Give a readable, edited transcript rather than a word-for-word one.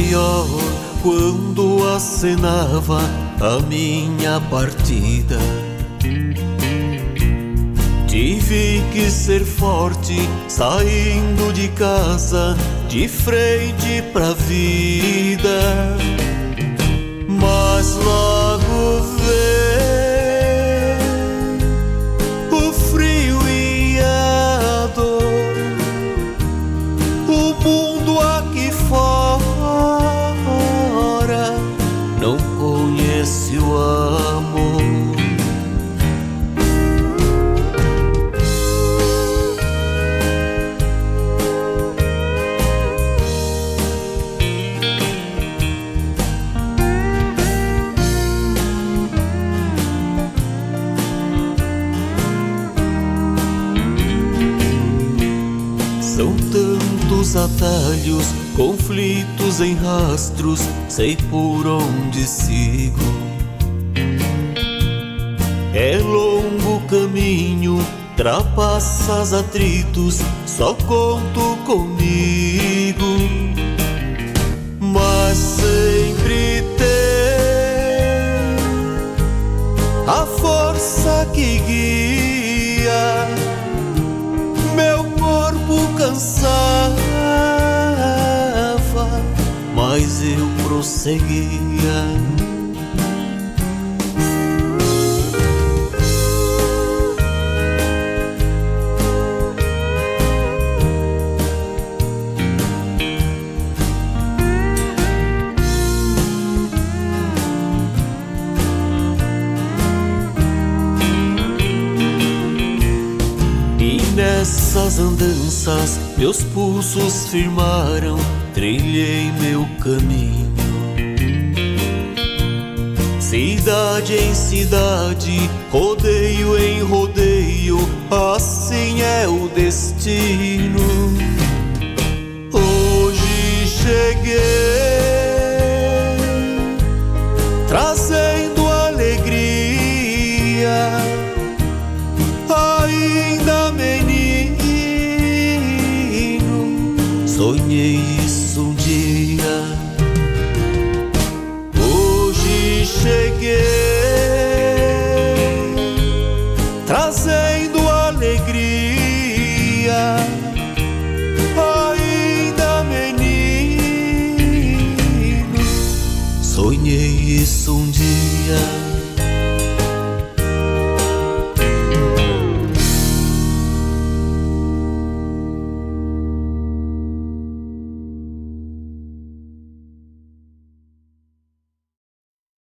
maior quando acenava a minha partida. Tive que ser forte saindo de casa, de frente pra vida. Mas logo veio o frio e a dor. O mundo aqui fora não conhece o amor. São tantos atalhos, conflitos em rastros, sei por onde sigo. É longo o caminho, trapaças atritos, só conto comigo. Mas sempre tem a força que guia meu corpo cansava, mas eu prosseguia. Nessas andanças meus pulsos firmaram, trilhei meu caminho. Cidade em cidade, rodeio em rodeio, assim é o destino. Hoje cheguei